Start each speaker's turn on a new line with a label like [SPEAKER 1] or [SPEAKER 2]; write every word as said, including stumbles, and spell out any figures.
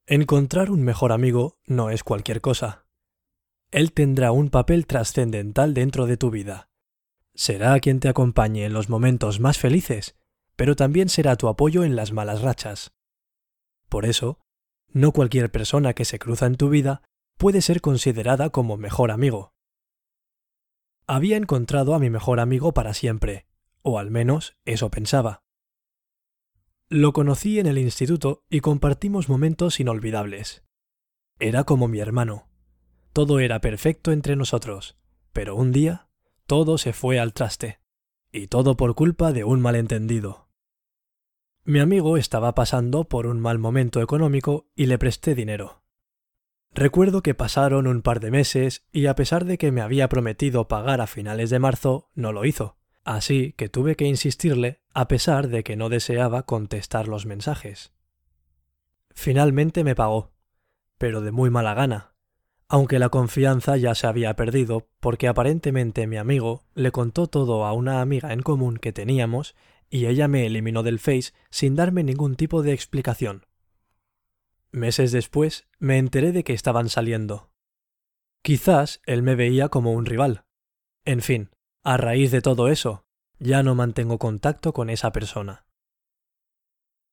[SPEAKER 1] Encontrar un mejor amigo no es cualquier cosa. Él tendrá un papel trascendental dentro de tu vida. Será quien te acompañe en los momentos más felices, pero también será tu apoyo en las malas rachas. Por eso, no cualquier persona que se cruza en tu vida puede ser considerada como mejor amigo. Había encontrado a mi mejor amigo para siempre, o al menos eso pensaba. Lo conocí en el instituto y compartimos momentos inolvidables. Era como mi hermano. Todo era perfecto entre nosotros, pero un día todo se fue al traste, y todo por culpa de un malentendido. Mi amigo estaba pasando por un mal momento económico y le presté dinero. Recuerdo que pasaron un par de meses y a pesar de que me había prometido pagar a finales de marzo, no lo hizo, así que tuve que insistirle a pesar de que no deseaba contestar los mensajes. Finalmente me pagó, pero de muy mala gana, aunque la confianza ya se había perdido porque aparentemente mi amigo le contó todo a una amiga en común que teníamos y ella me eliminó del Face sin darme ningún tipo de explicación. Meses después me enteré de que estaban saliendo. Quizás él me veía como un rival. En fin, a raíz de todo eso, ya no mantengo contacto con esa persona.